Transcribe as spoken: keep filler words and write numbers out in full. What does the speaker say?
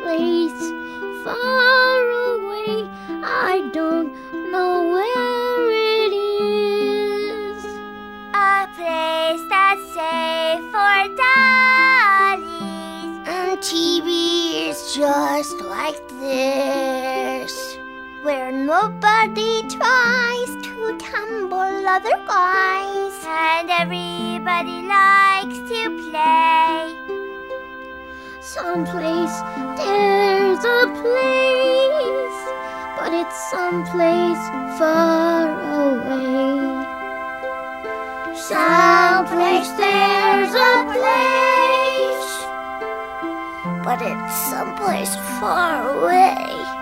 place far away. I don't know where it is. A place that's safe for dollies. And T V is just like this, where nobody tries to tumble other guys, and everybody likes to play. Someplace there's a place, but it's someplace far away. Someplace there's a place, but it's someplace far away.